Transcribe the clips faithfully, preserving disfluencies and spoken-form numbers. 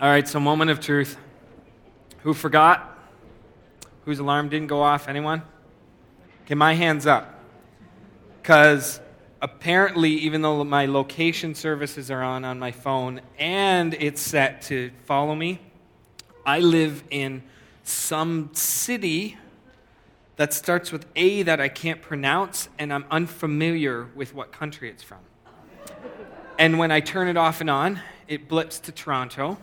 All right, so moment of truth. Who forgot? Whose alarm didn't go off? Anyone? Okay, my hand's up. Because apparently, even though my location services are on on my phone and it's set to follow me, I live in some city that starts with A that I can't pronounce, and I'm unfamiliar with what country it's from. And when I turn it off and on, it blips to Toronto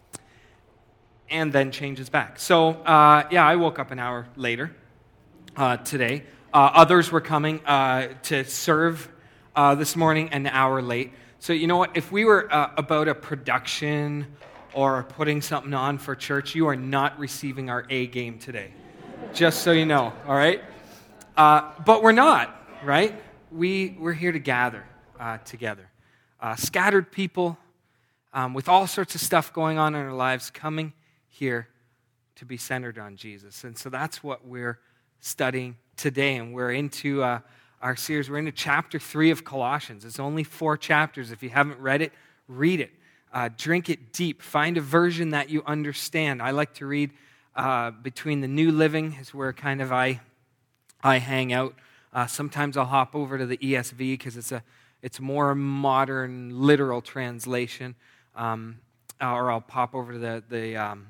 and then changes back. So, uh, yeah, I woke up an hour later uh, today. Uh, others were coming uh, to serve uh, this morning an hour late. So, you know what? If we were uh, about a production or putting something on for church, you are not receiving our A game today. Just so you know, all right? Uh, but we're not, right? We, we're here to gather uh, together. Uh, scattered people um, with all sorts of stuff going on in our lives coming here to be centered on Jesus. And so that's what we're studying today. And we're into uh, our series. We're into chapter three of Colossians. It's only four chapters. If you haven't read it, read it. Uh, drink it deep. Find a version that you understand. I like to read uh, between the New Living is where kind of I I hang out. Uh, sometimes I'll hop over to the E S V because it's a it's more modern literal translation. Um, or I'll pop over to the the um,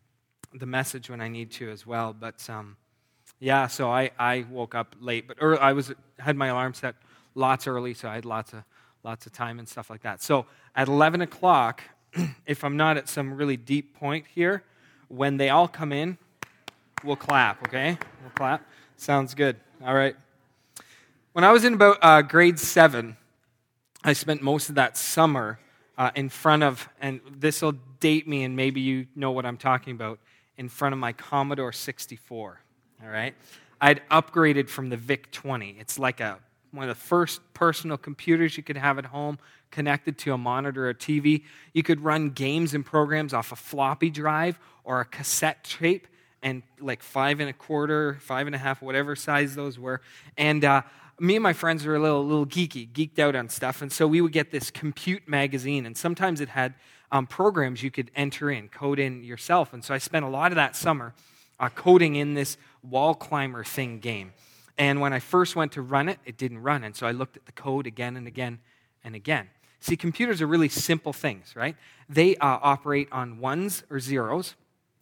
the Message when I need to as well. But um, yeah, so I, I woke up late, but early, I was had my alarm set lots early, so I had lots of lots of time and stuff like that. So at eleven o'clock, if I'm not at some really deep point here, when they all come in, we'll clap. Okay, we'll clap. Sounds good. All right. When I was in about uh, grade seven, I spent most of that summer uh, in front of, and this will date me, and maybe you know what I'm talking about, in front of my Commodore sixty-four, all right? I'd upgraded from the V I C twenty. It's like a one of the first personal computers you could have at home, connected to a monitor or T V. You could run games and programs off a floppy drive or a cassette tape, and like five and a quarter, five and a half, whatever size those were. And uh, me and my friends were a little, little geeky, geeked out on stuff, and so we would get this Compute magazine, and sometimes it had Um, programs you could enter in, code in yourself. And so I spent a lot of that summer uh, coding in this wall climber thing game. And when I first went to run it, it didn't run. And so I looked at the code again and again and again. See, computers are really simple things, right? They uh, operate on ones or zeros.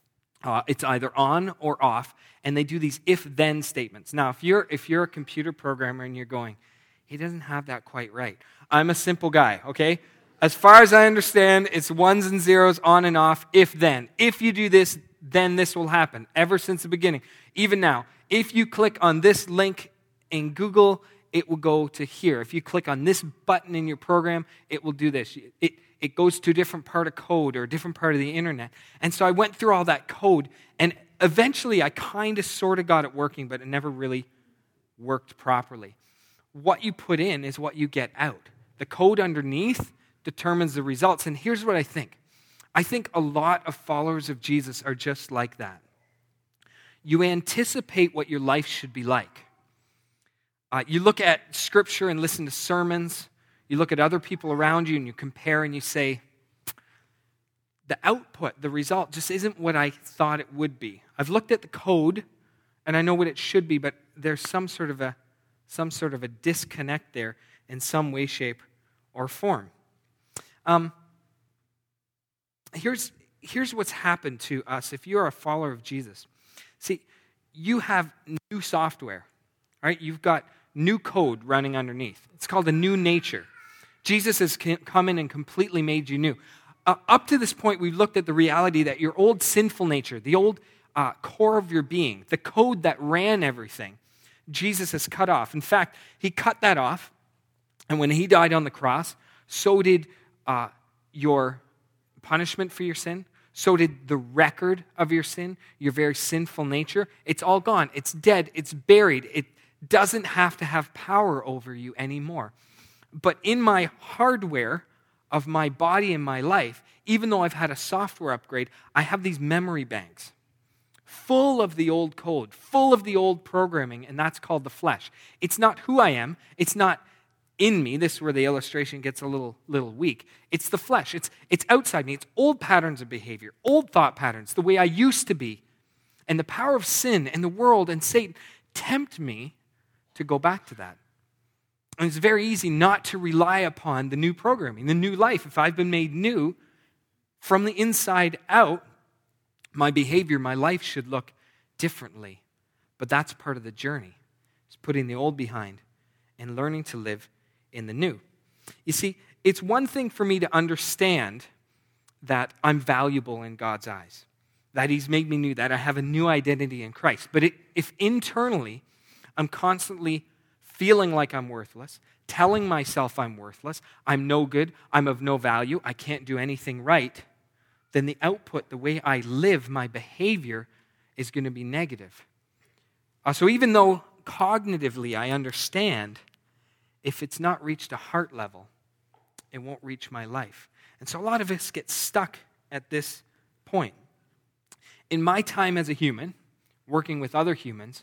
Uh, it's either on or off. And they do these if-then statements. Now, if you're if you're a computer programmer and you're going, he doesn't have that quite right. I'm a simple guy, okay? As far as I understand, it's ones and zeros, on and off, if then. If you do this, then this will happen, ever since the beginning. Even now, if you click on this link in Google, it will go to here. If you click on this button in your program, it will do this. It, it goes to a different part of code or a different part of the internet. And so I went through all that code, and eventually I kind of sort of got it working, but it never really worked properly. What you put in is what you get out. The code underneath determines the results. And here's what I think. I think a lot of followers of Jesus are just like that. You anticipate what your life should be like. Uh, you look at Scripture and listen to sermons. You look at other people around you and you compare and you say, the output, the result, just isn't what I thought it would be. I've looked at the code and I know what it should be, but there's some sort of a some sort of a disconnect there in some way, shape, or form. Um, here's, here's what's happened to us if you're a follower of Jesus. See, you have new software, right? You've got new code running underneath. It's called a new nature. Jesus has come in and completely made you new. Uh, up to this point, we've looked at the reality that your old sinful nature, the old uh, core of your being, the code that ran everything, Jesus has cut off. In fact, he cut that off, and when he died on the cross, so did Uh, your punishment for your sin. So did the record of your sin, your very sinful nature. It's all gone. It's dead. It's buried. It doesn't have to have power over you anymore. But in my hardware of my body and my life, even though I've had a software upgrade, I have these memory banks full of the old code, full of the old programming, and that's called the flesh. It's not who I am. It's not in me. This is where the illustration gets a little, little weak. It's the flesh. It's, it's outside me. It's old patterns of behavior, old thought patterns, the way I used to be. And the power of sin and the world and Satan tempt me to go back to that. And it's very easy not to rely upon the new programming, the new life. If I've been made new from the inside out, my behavior, my life should look differently. But that's part of the journey. It's putting the old behind and learning to live in the new. You see, it's one thing for me to understand that I'm valuable in God's eyes, that he's made me new, that I have a new identity in Christ. But it, if internally I'm constantly feeling like I'm worthless, telling myself I'm worthless, I'm no good, I'm of no value, I can't do anything right, then the output, the way I live, my behavior is going to be negative. Uh, so even though cognitively I understand, if it's not reached a heart level, it won't reach my life. And so a lot of us get stuck at this point. In my time as a human, working with other humans,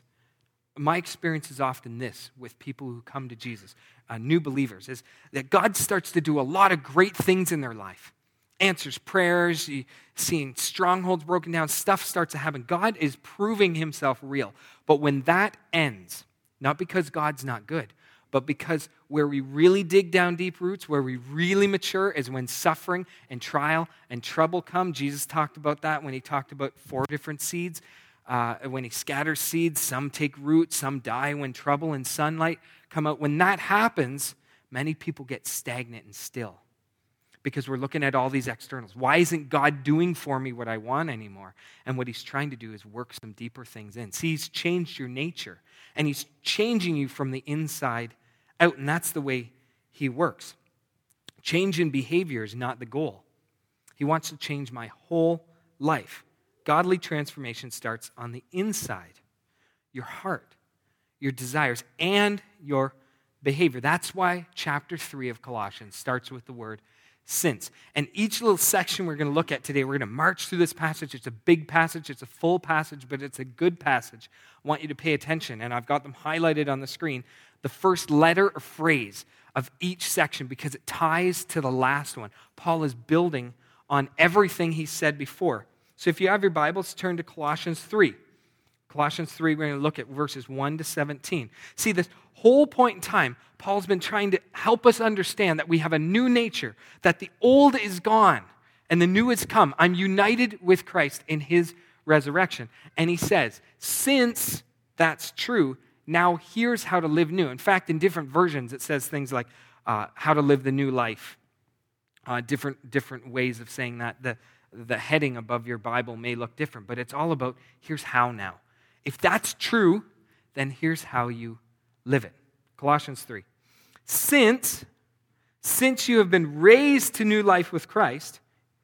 my experience is often this with people who come to Jesus, uh, new believers, is that God starts to do a lot of great things in their life. Answers prayers, seeing strongholds broken down, stuff starts to happen. God is proving himself real. But when that ends, not because God's not good, but because where we really dig down deep roots, where we really mature is when suffering and trial and trouble come. Jesus talked about that when he talked about four different seeds. Uh, when he scatters seeds, some take root, some die when trouble and sunlight come out. When that happens, many people get stagnant and still because we're looking at all these externals. Why isn't God doing for me what I want anymore? And what he's trying to do is work some deeper things in. See, he's changed your nature, and he's changing you from the inside out, and that's the way he works. Change in behavior is not the goal. He wants to change my whole life. Godly transformation starts on the inside, your heart, your desires, and your behavior. That's why chapter three of Colossians starts with the word since. And each little section we're going to look at today, we're going to march through this passage. It's a big passage, it's a full passage, but it's a good passage. I want you to pay attention, and I've got them highlighted on the screen. The first letter or phrase of each section because it ties to the last one. Paul is building on everything he said before. So if you have your Bibles, turn to Colossians three. Colossians three, we're going to look at verses one to seventeen. See, this whole point in time, Paul's been trying to help us understand that we have a new nature, that the old is gone and the new has come. I'm united with Christ in his resurrection. And he says, since that's true, now here's how to live new. In fact, in different versions, it says things like uh, how to live the new life. Uh, different, different ways of saying that. The, the heading above your Bible may look different, but it's all about here's how now. If that's true, then here's how you live it. Colossians three. Since, since you have been raised to new life with Christ,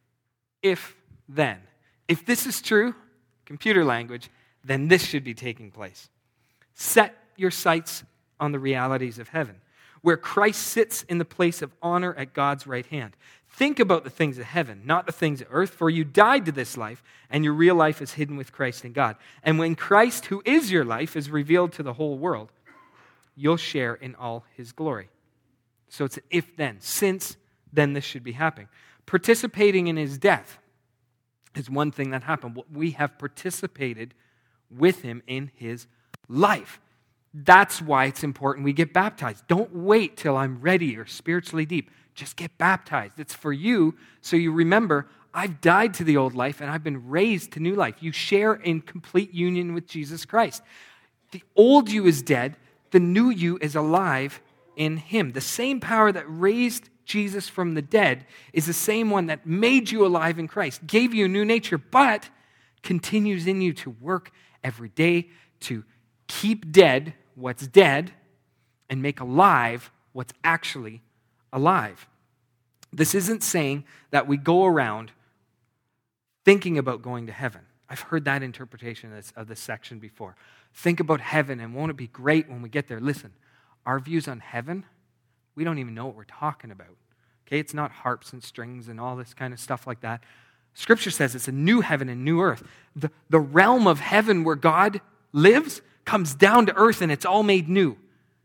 if then. If this is true, computer language, then this should be taking place. Set your sights on the realities of heaven, where Christ sits in the place of honor at God's right hand. Think about the things of heaven, not the things of earth, for you died to this life, and your real life is hidden with Christ in God. And when Christ, who is your life, is revealed to the whole world, you'll share in all his glory. So it's an if then. Since then this should be happening. Participating in his death is one thing that happened. We have participated with him in his life. That's why it's important we get baptized. Don't wait till I'm ready or spiritually deep. Just get baptized. It's for you, so you remember, I've died to the old life and I've been raised to new life. You share in complete union with Jesus Christ. The old you is dead. The new you is alive in him. The same power that raised Jesus from the dead is the same one that made you alive in Christ, gave you a new nature, but continues in you to work every day to keep dead what's dead and make alive what's actually alive. This isn't saying that we go around thinking about going to heaven. I've heard that interpretation of this, of this section before. Think about heaven and won't it be great when we get there? Listen, our views on heaven, we don't even know what we're talking about. Okay, it's not harps and strings and all this kind of stuff like that. Scripture says it's a new heaven and new earth. The, the realm of heaven where God lives comes down to earth and it's all made new.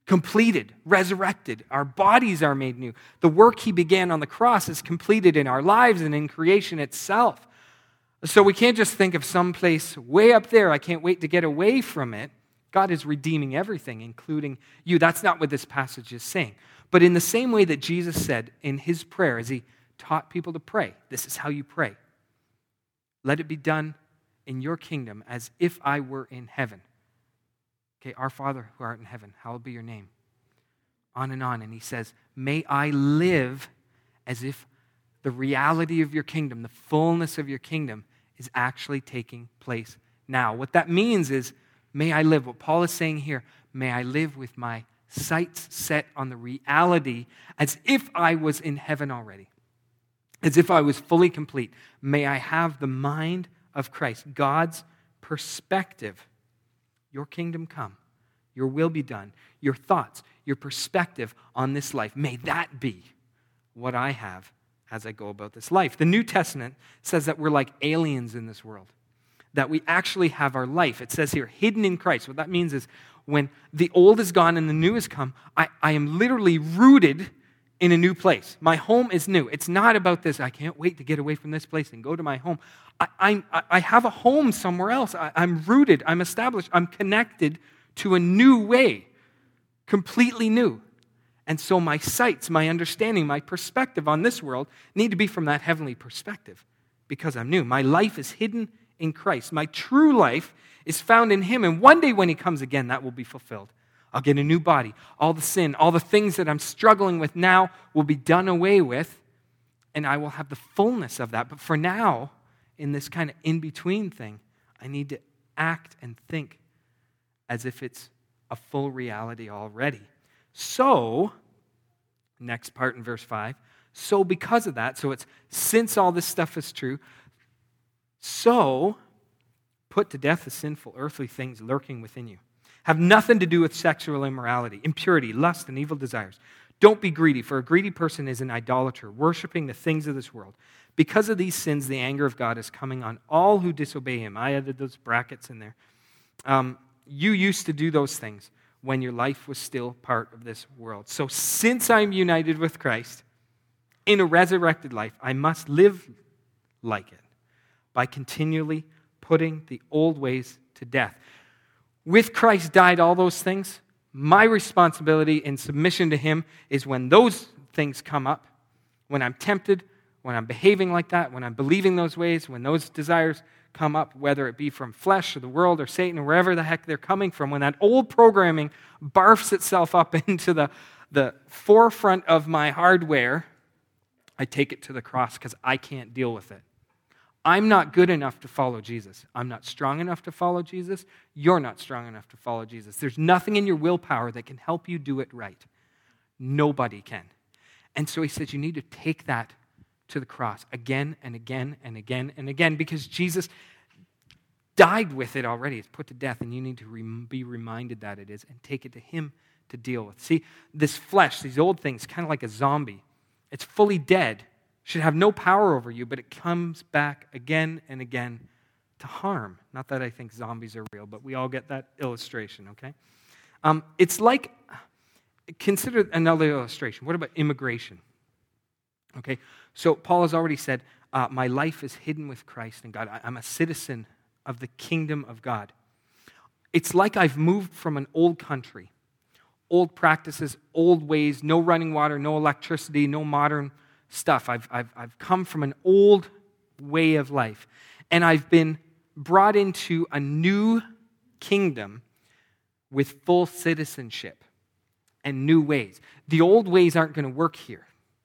completed, resurrected. Our bodies are made new. The work he began on the cross is completed in our lives and in creation itself. So we can't just think of some place way up there, I can't wait to get away from it. God is redeeming everything, including you. That's not what this passage is saying. But in the same way that Jesus said in his prayer, as he taught people to pray, this is how you pray. Let it be done in your kingdom as if I were in heaven. Okay, our Father who art in heaven, hallowed be your name. On and on. And he says, may I live as if the reality of your kingdom, the fullness of your kingdom is actually taking place now. What that means is, may I live, what Paul is saying here, may I live with my sights set on the reality as if I was in heaven already, as if I was fully complete. May I have the mind of Christ, God's perspective. Your kingdom come, your will be done, your thoughts, your perspective on this life. May that be what I have as I go about this life. The New Testament says that we're like aliens in this world, that we actually have our life. It says here, hidden in Christ. What that means is when the old is gone and the new has come, I, I am literally rooted in a new place. My home is new. It's not about this, I can't wait to get away from this place and go to my home. I, I'm, I have a home somewhere else. I, I'm rooted, I'm established, I'm connected to a new way, completely new. And so my sights, my understanding, my perspective on this world need to be from that heavenly perspective because I'm new. My life is hidden in Christ. My true life is found in him. And one day when he comes again, that will be fulfilled. I'll get a new body. All the sin, all the things that I'm struggling with now will be done away with, and I will have the fullness of that. But for now, in this kind of in-between thing, I need to act and think as if it's a full reality already. So, next part in verse five, so because of that, so it's since all this stuff is true, so put to death the sinful earthly things lurking within you. Have nothing to do with sexual immorality, impurity, lust, and evil desires. Don't be greedy, for a greedy person is an idolater, worshiping the things of this world. Because of these sins, the anger of God is coming on all who disobey him. I added those brackets in there. Um, you used to do those things when your life was still part of this world. So since I'm united with Christ in a resurrected life, I must live like it by continually putting the old ways to death. With Christ died all those things. My responsibility in submission to him is when those things come up, when I'm tempted, when I'm behaving like that, when I'm believing those ways, when those desires come up, whether it be from flesh or the world or Satan or wherever the heck they're coming from, when that old programming barfs itself up into the, the forefront of my hardware, I take it to the cross because I can't deal with it. I'm not good enough to follow Jesus. I'm not strong enough to follow Jesus. You're not strong enough to follow Jesus. There's nothing in your willpower that can help you do it right. Nobody can. And so he says you need to take that to the cross again and again and again and again because Jesus died with it already. It's put to death, and you need to re- be reminded that it is and take it to him to deal with. See, this flesh, these old things, kind of like a zombie. It's fully dead. Should have no power over you, but it comes back again and again to harm. Not that I think zombies are real, but we all get that illustration, okay? Um, it's like, consider another illustration. What about immigration? Okay, so Paul has already said, uh, my life is hidden with Christ in God. I, I'm a citizen of the kingdom of God. It's like I've moved from an old country, old practices, old ways, no running water, no electricity, no modern stuff. I've, I've, I've come from an old way of life, and I've been brought into a new kingdom with full citizenship and new ways. The old ways aren't going to work here.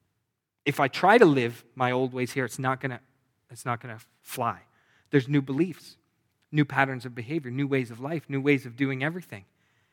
If I try to live my old ways here, it's not going to it's not going to fly. There's new beliefs, new patterns of behavior, new ways of life, new ways of doing everything.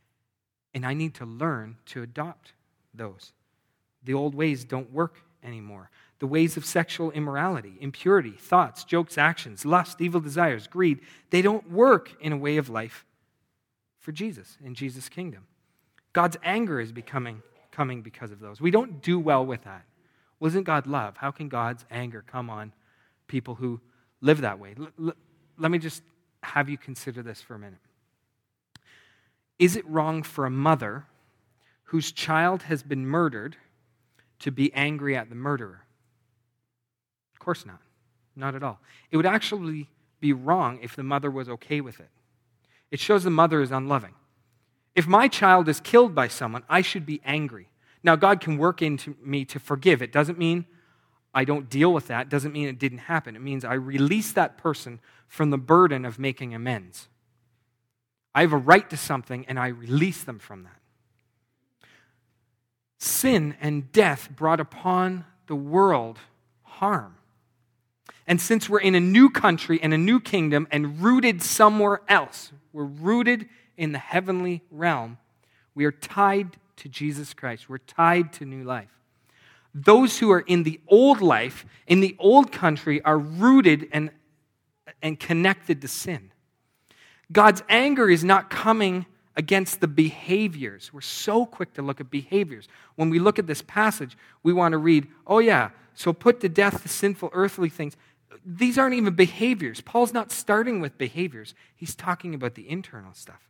And I need to learn to adopt those. The old ways don't work anymore. The ways of sexual immorality, impurity, thoughts, jokes, actions, lust, evil desires, greed, they don't work in a way of life for Jesus, in Jesus' kingdom. God's anger is becoming coming because of those. We don't do well with that. Well, isn't God love? How can God's anger come on people who live that way? L- l- let me just have you consider this for a minute. Is it wrong for a mother whose child has been murdered to be angry at the murderer? Of course not. Not at all. It would actually be wrong if the mother was okay with it. It shows the mother is unloving. If my child is killed by someone, I should be angry. Now, God can work into me to forgive. It doesn't mean I don't deal with that. It doesn't mean it didn't happen. It means I release that person from the burden of making amends. I have a right to something, and I release them from that. Sin and death brought upon the world harm. And since we're in a new country and a new kingdom and rooted somewhere else, we're rooted in the heavenly realm, we are tied to Jesus Christ. We're tied to new life. Those who are in the old life, in the old country, are rooted and, and connected to sin. God's anger is not coming against the behaviors. We're so quick to look at behaviors. When we look at this passage, we want to read, oh yeah, so put to death the sinful earthly things. These aren't even behaviors. Paul's not starting with behaviors. He's talking about the internal stuff.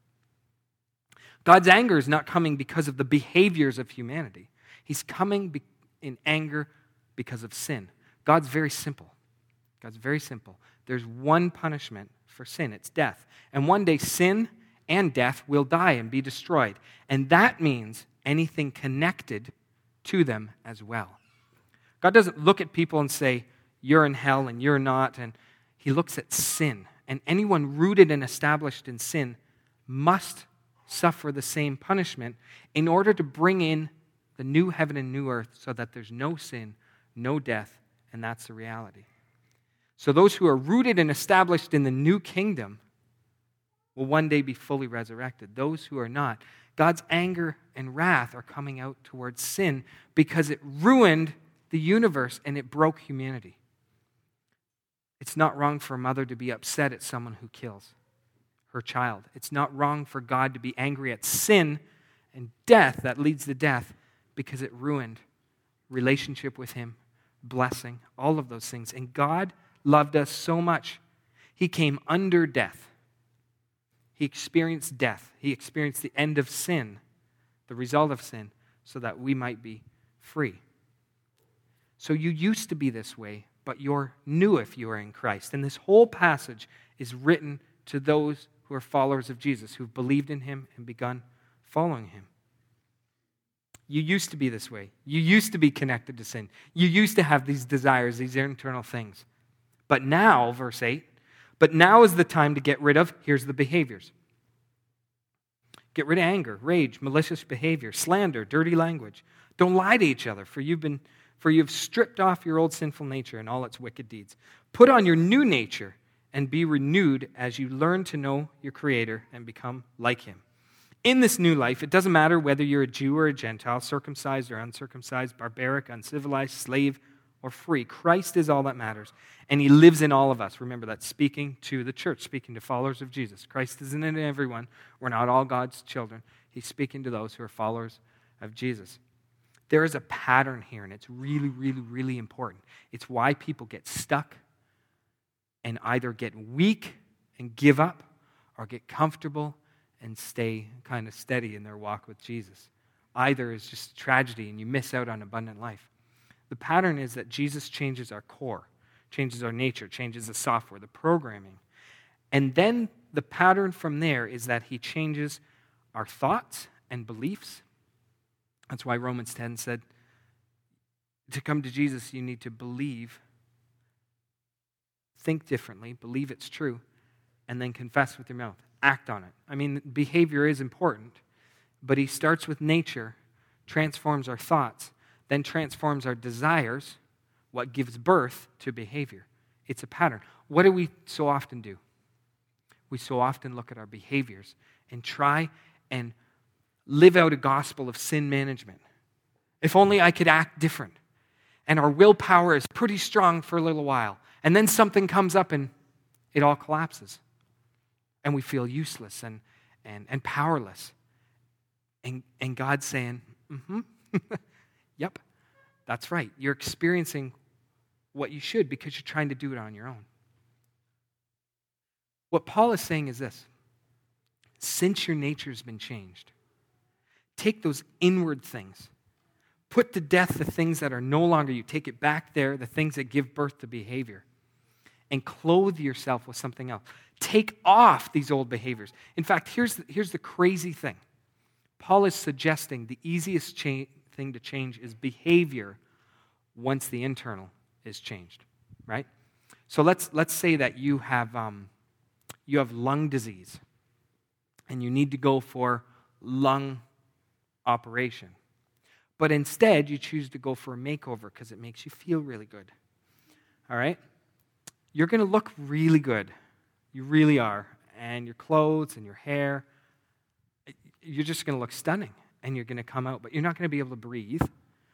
God's anger is not coming because of the behaviors of humanity. He's coming be- in anger because of sin. God's very simple. God's very simple. There's one punishment for sin. It's death. And one day sin and death will die and be destroyed. And that means anything connected to them as well. God doesn't look at people and say, you're in hell and you're not. And he looks at sin. And anyone rooted and established in sin must suffer the same punishment in order to bring in the new heaven and new earth so that there's no sin, no death, and that's the reality. So those who are rooted and established in the new kingdom will one day be fully resurrected. Those who are not, God's anger and wrath are coming out towards sin because it ruined the universe and it broke humanity. It's not wrong for a mother to be upset at someone who kills her child. It's not wrong for God to be angry at sin and death that leads to death because it ruined relationship with him, blessing, all of those things. And God loved us so much, he came under death. He experienced death. He experienced the end of sin, the result of sin, so that we might be free. So you used to be this way, but you're new if you are in Christ. And this whole passage is written to those who are followers of Jesus, who've believed in him and begun following him. You used to be this way. You used to be connected to sin. You used to have these desires, these internal things. But now, verse eight, but now is the time to get rid of, here's the behaviors. Get rid of anger, rage, malicious behavior, slander, dirty language. Don't lie to each other, for you've been, for you've stripped off your old sinful nature and all its wicked deeds. Put on your new nature and be renewed as you learn to know your Creator and become like him. In this new life, it doesn't matter whether you're a Jew or a Gentile, circumcised or uncircumcised, barbaric, uncivilized, slave, or free. Christ is all that matters, and he lives in all of us. Remember, that's speaking to the church, speaking to followers of Jesus. Christ isn't in everyone. We're not all God's children. He's speaking to those who are followers of Jesus. There is a pattern here, and it's really, really, really important. It's why people get stuck and either get weak and give up or get comfortable and stay kind of steady in their walk with Jesus. Either is just tragedy and you miss out on abundant life. The pattern is that Jesus changes our core, changes our nature, changes the software, the programming. And then the pattern from there is that he changes our thoughts and beliefs. That's why Romans ten said, to come to Jesus, you need to believe, think differently, believe it's true, and then confess with your mouth. Act on it. I mean, behavior is important, but he starts with nature, transforms our thoughts, then transforms our desires, what gives birth to behavior. It's a pattern. What do we so often do? We so often look at our behaviors and try and live out a gospel of sin management. If only I could act different. And our willpower is pretty strong for a little while. And then something comes up and it all collapses. And we feel useless and, and, and powerless. And, and God's saying, mm-hmm, yep, that's right. You're experiencing what you should because you're trying to do it on your own. What Paul is saying is this. Since your nature's been changed, take those inward things. Put to death the things that are no longer you. Take it back there, the things that give birth to behavior. And clothe yourself with something else. Take off these old behaviors. In fact, here's the, here's the crazy thing. Paul is suggesting the easiest cha- thing to change is behavior once the internal is changed, right? So let's let's say that you have um, you have lung disease, and you need to go for lung operation, but instead you choose to go for a makeover because it makes you feel really good. All right, you're going to look really good, you really are, and your clothes and your hair, you're just going to look stunning, and you're going to come out, but you're not going to be able to breathe.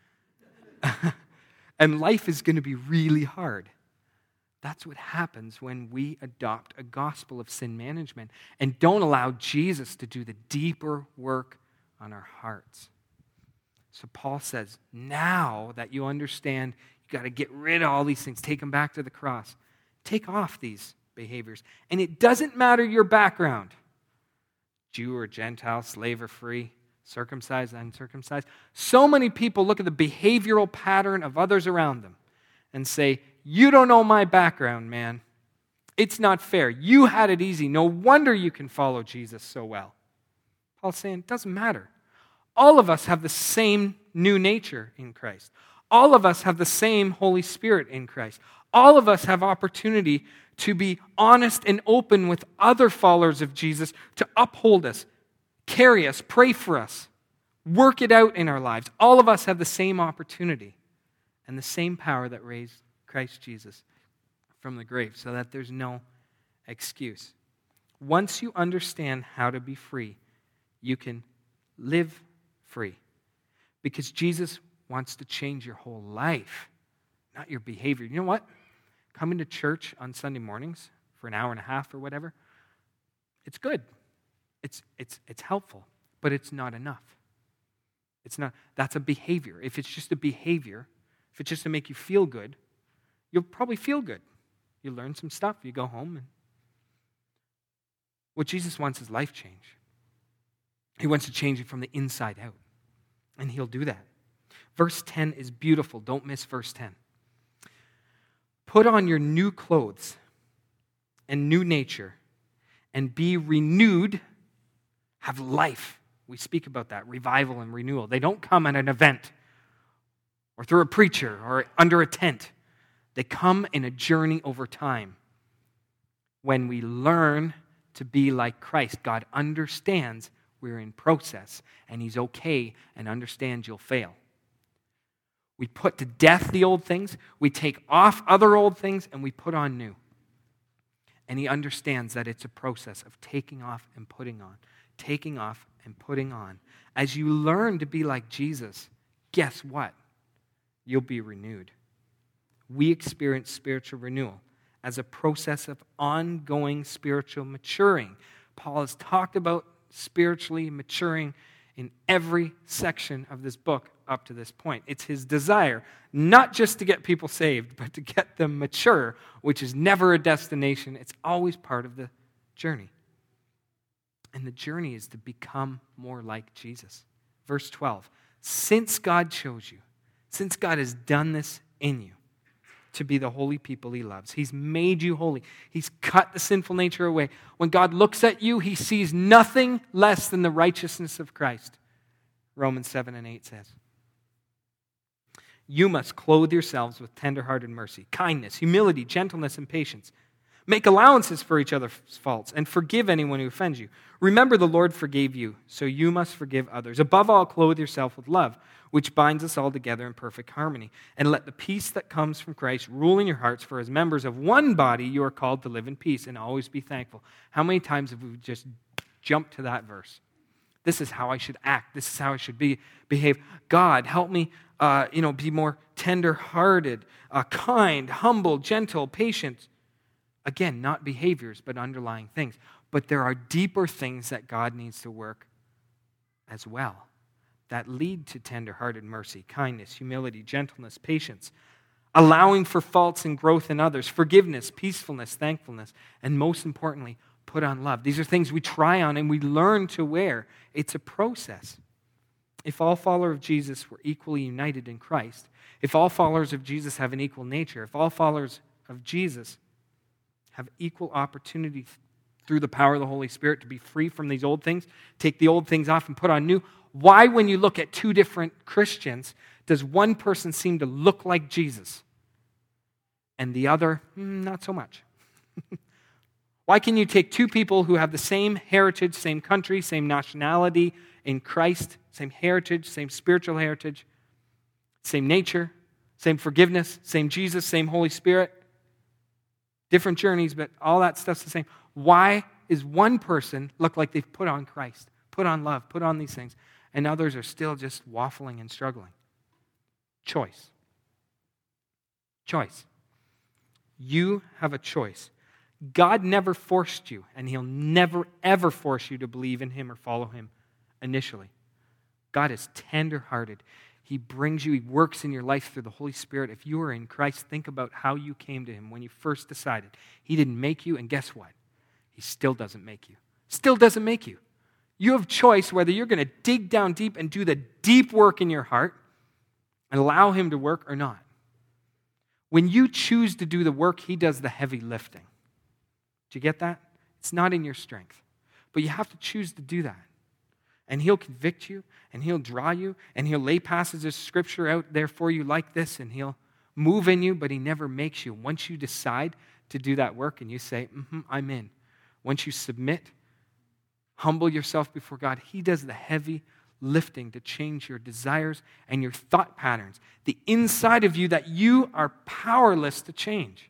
And life is going to be really hard. That's what happens when we adopt a gospel of sin management and don't allow Jesus to do the deeper work on our hearts. So Paul says, now that you understand, you got to get rid of all these things, take them back to the cross. Take off these behaviors. And it doesn't matter your background, Jew or Gentile, slave or free, circumcised, uncircumcised. So many people look at the behavioral pattern of others around them and say, you don't know my background, man. It's not fair. You had it easy. No wonder you can follow Jesus so well. Paul's saying, it doesn't matter. All of us have the same new nature in Christ. All of us have the same Holy Spirit in Christ. All of us have opportunity to be honest and open with other followers of Jesus to uphold us, carry us, pray for us, work it out in our lives. All of us have the same opportunity and the same power that raised Christ Jesus from the grave, so that there's no excuse. Once you understand how to be free, you can live free, because Jesus wants to change your whole life, not your behavior. You know what? Coming to church on Sunday mornings for an hour and a half or whatever, it's good. It's it's it's helpful, but it's not enough. It's not. That's a behavior. If it's just a behavior, if it's just to make you feel good, you'll probably feel good. You learn some stuff, you go home. And what Jesus wants is life change. He wants to change it from the inside out. And he'll do that. Verse ten is beautiful. Don't miss verse ten. Put on your new clothes and new nature and be renewed. Have life. We speak about that, revival and renewal. They don't come at an event or through a preacher or under a tent. They come in a journey over time. When we learn to be like Christ, God understands we're in process, and he's okay and understands you'll fail. We put to death the old things, we take off other old things, and we put on new. And he understands that it's a process of taking off and putting on, taking off and putting on. As you learn to be like Jesus, guess what? You'll be renewed. We experience spiritual renewal as a process of ongoing spiritual maturing. Paul has talked about spiritually maturing in every section of this book up to this point. It's his desire not just to get people saved, but to get them mature, which is never a destination. It's always part of the journey. And the journey is to become more like Jesus. Verse twelve, since God chose you, since God has done this in you, to be the holy people he loves. He's made you holy. He's cut the sinful nature away. When God looks at you, he sees nothing less than the righteousness of Christ. Romans seven and eight says, you must clothe yourselves with tender-hearted mercy, kindness, humility, gentleness, and patience. Make allowances for each other's faults and forgive anyone who offends you. Remember, the Lord forgave you, so you must forgive others. Above all, clothe yourself with love, which binds us all together in perfect harmony. And let the peace that comes from Christ rule in your hearts, for as members of one body, you are called to live in peace and always be thankful. How many times have we just jumped to that verse? This is how I should act. This is how I should be behave. God, help me, uh, you know, be more tender-hearted, uh, kind, humble, gentle, patient. Again, not behaviors, but underlying things. But there are deeper things that God needs to work as well that lead to tender-hearted mercy, kindness, humility, gentleness, patience, allowing for faults and growth in others, forgiveness, peacefulness, thankfulness, and most importantly, put on love. These are things we try on and we learn to wear. It's a process. if all followers of Jesus were equally united in Christ, if all followers of Jesus have an equal nature, if all followers of Jesus have equal opportunity through the power of the Holy Spirit to be free from these old things, take the old things off and put on new, why, when you look at two different Christians, does one person seem to look like Jesus and the other, mm, not so much? Why can you take two people who have the same heritage, same country, same nationality in Christ, same heritage, same spiritual heritage, same nature, same forgiveness, same Jesus, same Holy Spirit, different journeys, but all that stuff's the same. Why is one person look like they've put on Christ, put on love, put on these things, and others are still just waffling and struggling? Choice. Choice. You have a choice. God never forced you, and He'll never, ever force you to believe in Him or follow Him initially. God is tender-hearted. He brings you, He works in your life through the Holy Spirit. If you are in Christ, think about how you came to Him when you first decided. He didn't make you, and guess what? He still doesn't make you. Still doesn't make you. You have choice whether you're going to dig down deep and do the deep work in your heart and allow Him to work or not. When you choose to do the work, He does the heavy lifting. Do you get that? It's not in your strength. But you have to choose to do that. And He'll convict you, and He'll draw you, and He'll lay passages of Scripture out there for you like this, and He'll move in you, but He never makes you. Once you decide to do that work and you say, mm-hmm, I'm in. Once you submit, humble yourself before God, He does the heavy lifting to change your desires and your thought patterns, the inside of you that you are powerless to change.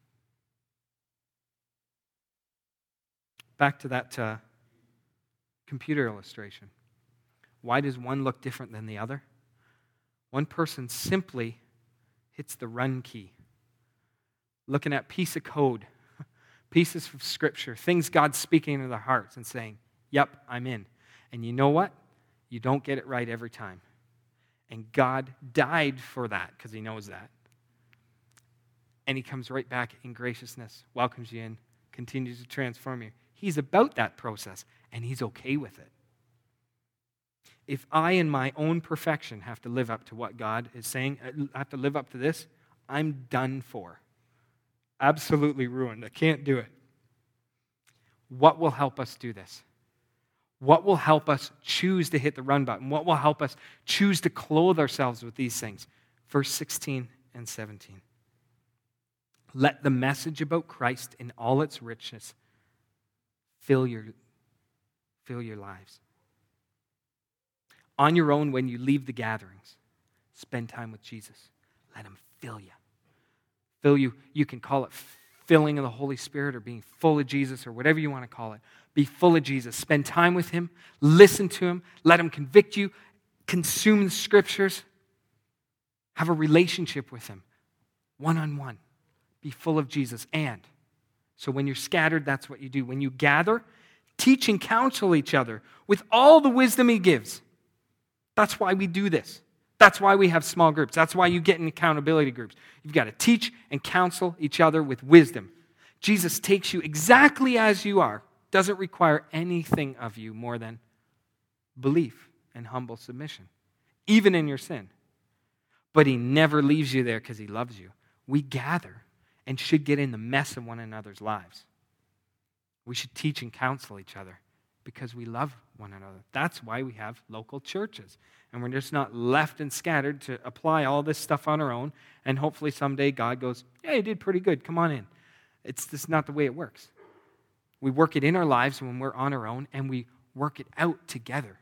Back to that uh, computer illustration. Why does one look different than the other? One person simply hits the run key, looking at piece of code, pieces of Scripture, things God's speaking into their hearts and saying, yep, I'm in. And you know what? You don't get it right every time. And God died for that because He knows that. And He comes right back in graciousness, welcomes you in, continues to transform you. He's about that process, and He's okay with it. If I, in my own perfection, have to live up to what God is saying, I have to live up to this, I'm done for. Absolutely ruined. I can't do it. What will help us do this? What will help us choose to hit the run button? What will help us choose to clothe ourselves with these things? Verse sixteen and seventeen. Let the message about Christ in all its richness fill your, fill your lives. On your own, when you leave the gatherings, spend time with Jesus. Let Him fill you. Fill you. You can call it filling of the Holy Spirit or being full of Jesus or whatever you want to call it. Be full of Jesus. Spend time with Him. Listen to Him. Let Him convict you. Consume the Scriptures. Have a relationship with Him. One-on-one. Be full of Jesus. And so when you're scattered, that's what you do. When you gather, teach and counsel each other with all the wisdom He gives. That's why we do this. That's why we have small groups. That's why you get in accountability groups. You've got to teach and counsel each other with wisdom. Jesus takes you exactly as you are. Doesn't require anything of you more than belief and humble submission, even in your sin. But He never leaves you there because He loves you. We gather and should get in the mess of one another's lives. We should teach and counsel each other because we love one another. That's why we have local churches. And we're just not left and scattered to apply all this stuff on our own. And hopefully someday God goes, yeah, you did pretty good. Come on in. It's just not the way it works. We work it in our lives when we're on our own, and we work it out together.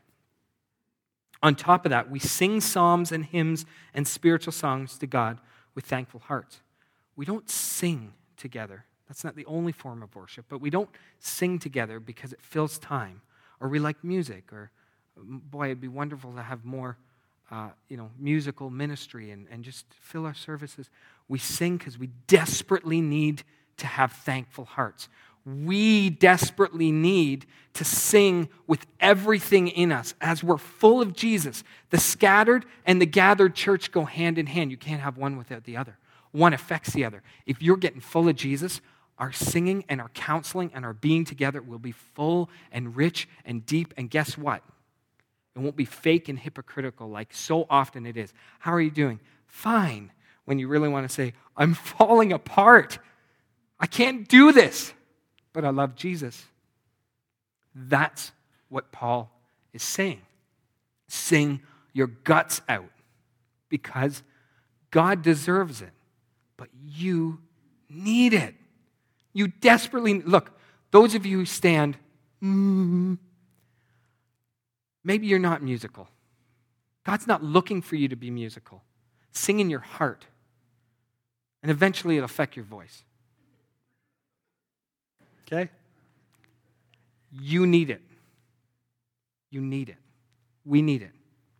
On top of that, we sing psalms and hymns and spiritual songs to God with thankful hearts. We don't sing together. That's not the only form of worship, but we don't sing together because it fills time, or we like music, or boy, it'd be wonderful to have more uh, you know, musical ministry and, and just fill our services. We sing because we desperately need to have thankful hearts. We desperately need to sing with everything in us as we're full of Jesus. The scattered and the gathered church go hand in hand. You can't have one without the other. One affects the other. If you're getting full of Jesus, our singing and our counseling and our being together will be full and rich and deep. And guess what? It won't be fake and hypocritical like so often it is. How are you doing? Fine. When you really want to say, I'm falling apart. I can't do this, but I love Jesus. That's what Paul is saying. Sing your guts out because God deserves it, but you need it. You desperately, look, those of you who stand, mm, maybe you're not musical. God's not looking for you to be musical. Sing in your heart, and eventually it'll affect your voice. Okay? You need it. You need it. We need it.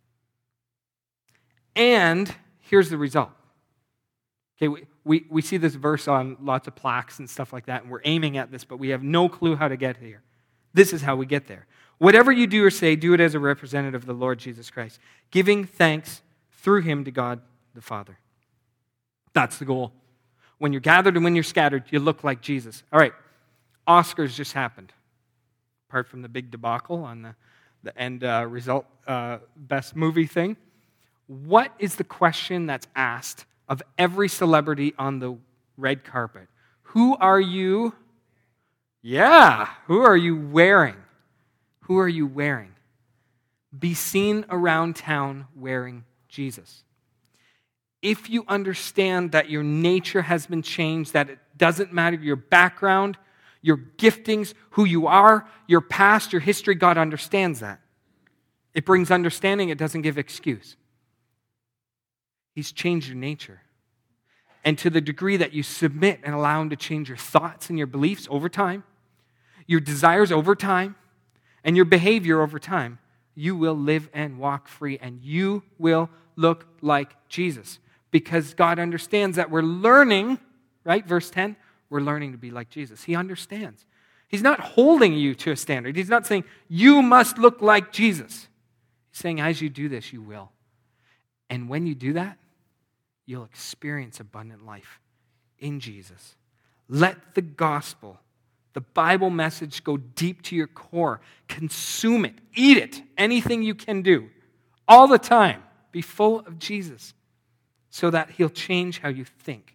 And here's the result. Okay, we, we, we see this verse on lots of plaques and stuff like that, and we're aiming at this, but we have no clue how to get here. This is how we get there. Whatever you do or say, do it as a representative of the Lord Jesus Christ, giving thanks through him to God the Father. That's the goal. When you're gathered and when you're scattered, you look like Jesus. All right, Oscars just happened. Apart from the big debacle on the, the end uh, result, uh, best movie thing. What is the question that's asked of every celebrity on the red carpet? Who are you? Yeah, who are you wearing? Who are you wearing? Be seen around town wearing Jesus. If you understand that your nature has been changed, that it doesn't matter your background, your giftings, who you are, your past, your history, God understands that. It brings understanding, it doesn't give excuse. He's changed your nature. And to the degree that you submit and allow him to change your thoughts and your beliefs over time, your desires over time, and your behavior over time, you will live and walk free, and you will look like Jesus. Because God understands that we're learning, right? Verse ten, we're learning to be like Jesus. He understands. He's not holding you to a standard. He's not saying, you must look like Jesus. He's saying, as you do this, you will. And when you do that, you'll experience abundant life in Jesus. Let the gospel, the Bible message, go deep to your core. Consume it. Eat it. Anything you can do. All the time. Be full of Jesus so that he'll change how you think.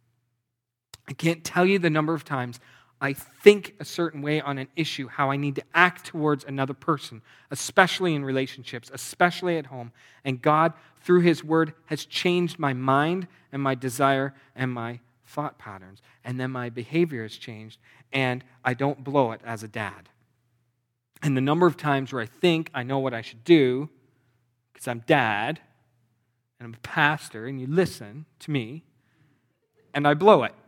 I can't tell you the number of times I think a certain way on an issue, how I need to act towards another person, especially in relationships, especially at home. And God, through his word, has changed my mind and my desire and my thought patterns. And then my behavior has changed, and I don't blow it as a dad. And the number of times where I think I know what I should do, because I'm dad, and I'm a pastor, and you listen to me, and I blow it.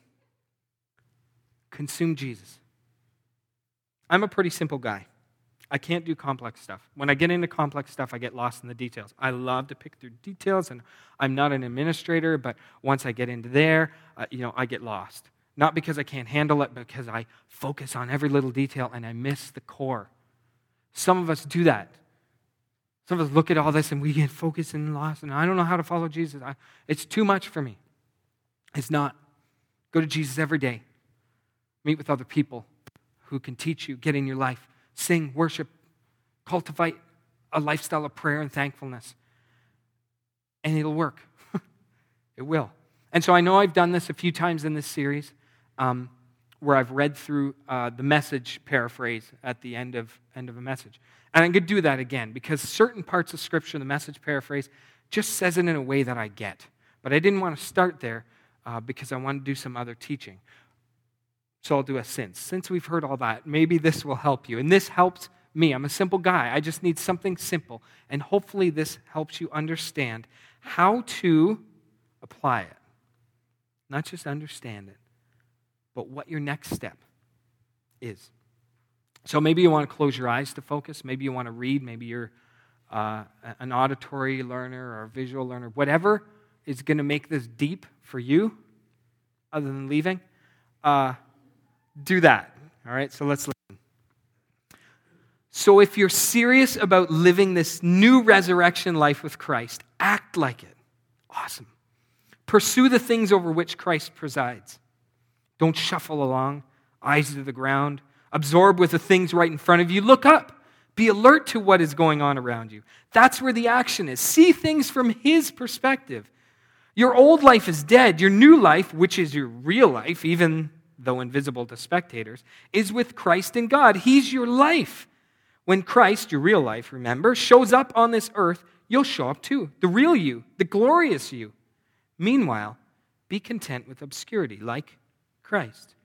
Consume Jesus. I'm a pretty simple guy. I can't do complex stuff. When I get into complex stuff, I get lost in the details. I love to pick through details, and I'm not an administrator, but once I get into there, uh, you know, I get lost. Not because I can't handle it, but because I focus on every little detail and I miss the core. Some of us do that. Some of us look at all this and we get focused and lost, and I don't know how to follow Jesus. I, it's too much for me. It's not. Go to Jesus every day. Meet with other people who can teach you, get in your life, sing, worship, cultivate a lifestyle of prayer and thankfulness. And it'll work. It will. And so I know I've done this a few times in this series um, where I've read through uh, the Message paraphrase at the end of, end of a message. And I'm going to do that again because certain parts of Scripture, the Message paraphrase, just says it in a way that I get. But I didn't want to start there uh, because I want to do some other teaching. So I'll do a since. Since we've heard all that, maybe this will help you. And this helps me. I'm a simple guy. I just need something simple. And hopefully this helps you understand how to apply it. Not just understand it, but what your next step is. So maybe you want to close your eyes to focus. Maybe you want to read. Maybe you're uh, an auditory learner or a visual learner. Whatever is going to make this deep for you, other than leaving, uh, do that. All right, so let's listen. So if you're serious about living this new resurrection life with Christ, act like it. Awesome. Pursue the things over which Christ presides. Don't shuffle along, eyes to the ground. Absorb with the things right in front of you. Look up. Be alert to what is going on around you. That's where the action is. See things from his perspective. Your old life is dead. Your new life, which is your real life, even though invisible to spectators, is with Christ in God. He's your life. When Christ, your real life, remember, shows up on this earth, you'll show up too. The real you, the glorious you. Meanwhile, be content with obscurity, like Christ.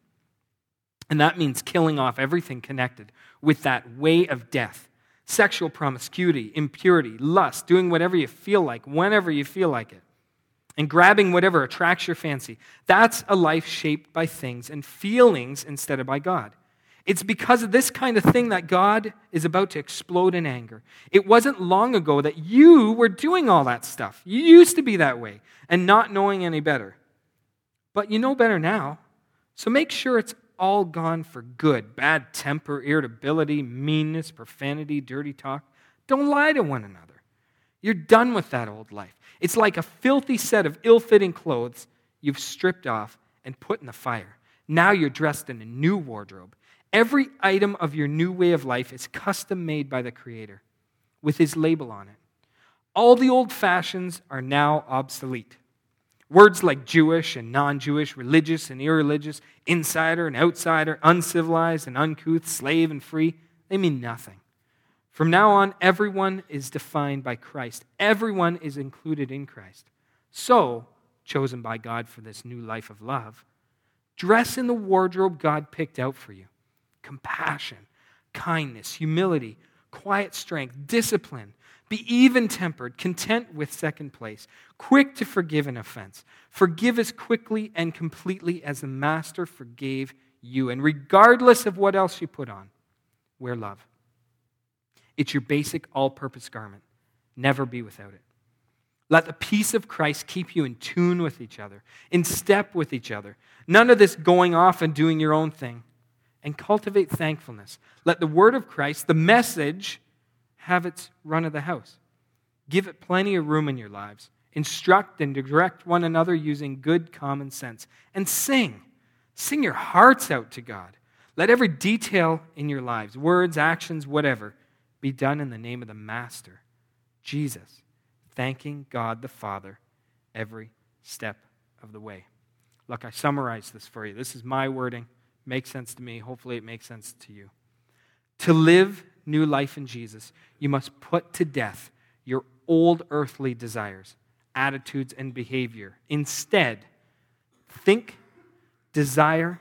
And that means killing off everything connected with that way of death. Sexual promiscuity, impurity, lust, doing whatever you feel like, whenever you feel like it. And grabbing whatever attracts your fancy. That's a life shaped by things and feelings instead of by God. It's because of this kind of thing that God is about to explode in anger. It wasn't long ago that you were doing all that stuff. You used to be that way and not knowing any better. But you know better now. So make sure it's all gone for good. Bad temper, irritability, meanness, profanity, dirty talk. Don't lie to one another. You're done with that old life. It's like a filthy set of ill-fitting clothes you've stripped off and put in the fire. Now you're dressed in a new wardrobe. Every item of your new way of life is custom made by the Creator with his label on it. All the old fashions are now obsolete. Words like Jewish and non-Jewish, religious and irreligious, insider and outsider, uncivilized and uncouth, slave and free, they mean nothing. From now on, everyone is defined by Christ. Everyone is included in Christ. So, chosen by God for this new life of love, dress in the wardrobe God picked out for you. Compassion, kindness, humility, quiet strength, discipline. Be even-tempered, content with second place, quick to forgive an offense. Forgive as quickly and completely as the Master forgave you. And regardless of what else you put on, wear love. It's your basic all-purpose garment. Never be without it. Let the peace of Christ keep you in tune with each other, in step with each other. None of this going off and doing your own thing. And cultivate thankfulness. Let the word of Christ, the message, have its run of the house. Give it plenty of room in your lives. Instruct and direct one another using good common sense. And sing. Sing your hearts out to God. Let every detail in your lives, words, actions, whatever, be done in the name of the Master, Jesus, thanking God the Father every step of the way. Look, I summarized this for you. This is my wording. Makes sense to me. Hopefully it makes sense to you. To live new life in Jesus, you must put to death your old earthly desires, attitudes, and behavior. Instead, think, desire,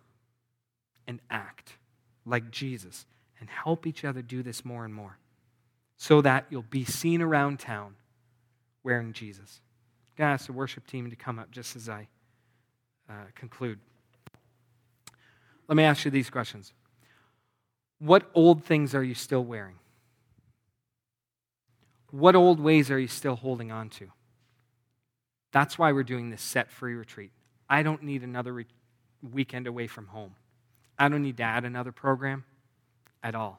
and act like Jesus, and help each other do this more and more, so that you'll be seen around town wearing Jesus. I'm going to ask the worship team to come up just as I uh, conclude. Let me ask you these questions. What old things are you still wearing? What old ways are you still holding on to? That's why we're doing this set-free retreat. I don't need another re- weekend away from home. I don't need to add another program at all.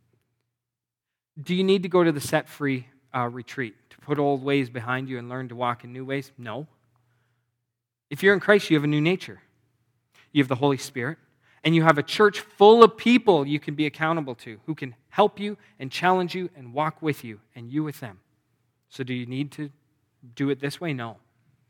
Do you need to go to the set-free uh, retreat to put old ways behind you and learn to walk in new ways? No. If you're in Christ, you have a new nature. You have the Holy Spirit. And you have a church full of people you can be accountable to, who can help you and challenge you and walk with you, and you with them. So do you need to do it this way? No.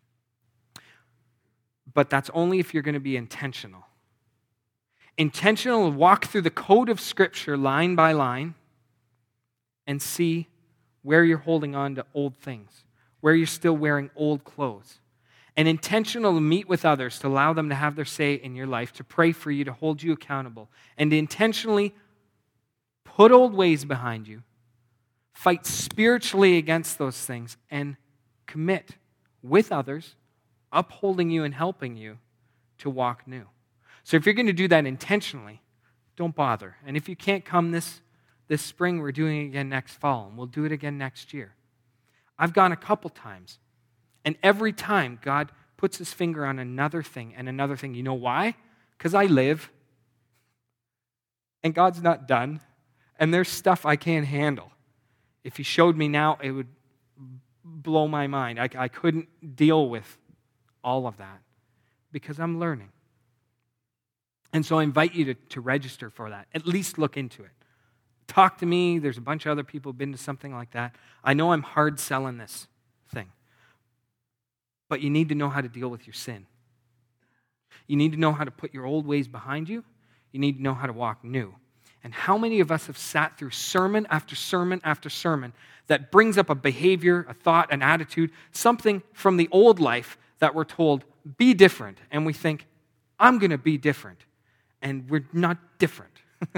But that's only if you're going to be intentional. Intentional to walk through the code of Scripture line by line and see where you're holding on to old things, where you're still wearing old clothes. And intentional to meet with others, to allow them to have their say in your life, to pray for you, to hold you accountable, and to intentionally put old ways behind you, fight spiritually against those things, and commit with others, upholding you and helping you to walk new. So if you're going to do that intentionally, don't bother. And if you can't come this, this spring, we're doing it again next fall, and we'll do it again next year. I've gone a couple times. And every time, God puts his finger on another thing and another thing. You know why? Because I live, and God's not done, and there's stuff I can't handle. If he showed me now, it would blow my mind. I, I couldn't deal with all of that because I'm learning. And so I invite you to, to register for that. At least look into it. talked to me. There's a bunch of other people who've been to something like that. I know I'm hard selling this thing. But you need to know how to deal with your sin. You need to know how to put your old ways behind you. You need to know how to walk new. And how many of us have sat through sermon after sermon after sermon that brings up a behavior, a thought, an attitude, something from the old life that we're told, be different. And we think, I'm going to be different. And we're not different.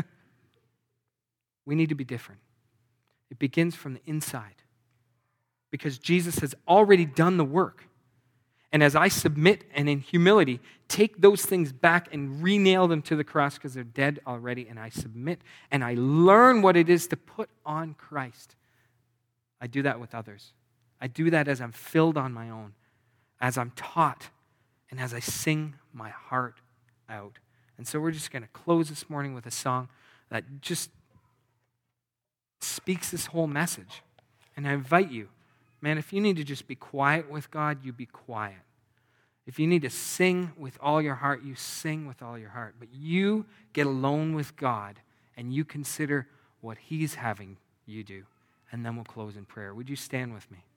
We need to be different. It begins from the inside. Because Jesus has already done the work. And as I submit and in humility, take those things back and re-nail them to the cross because they're dead already, and I submit and I learn what it is to put on Christ. I do that with others. I do that as I'm filled on my own, as I'm taught, and as I sing my heart out. And so we're just going to close this morning with a song that just speaks this whole message. And I invite you, man, if you need to just be quiet with God, you be quiet. If you need to sing with all your heart, you sing with all your heart. But you get alone with God and you consider what He's having you do. And then we'll close in prayer. Would you stand with me?